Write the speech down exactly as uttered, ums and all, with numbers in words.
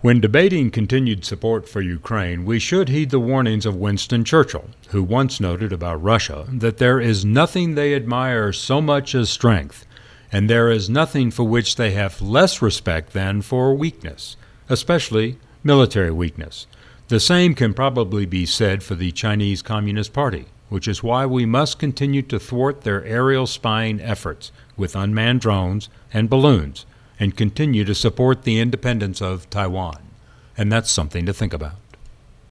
When debating continued support for Ukraine, we should heed the warnings of Winston Churchill, who once noted about Russia that there is nothing they admire so much as strength, and there is nothing for which they have less respect than for weakness, especially military weakness. The same can probably be said for the Chinese Communist Party, which is why we must continue to thwart their aerial spying efforts with unmanned drones and balloons, and continue to support the independence of Taiwan. And that's something to think about.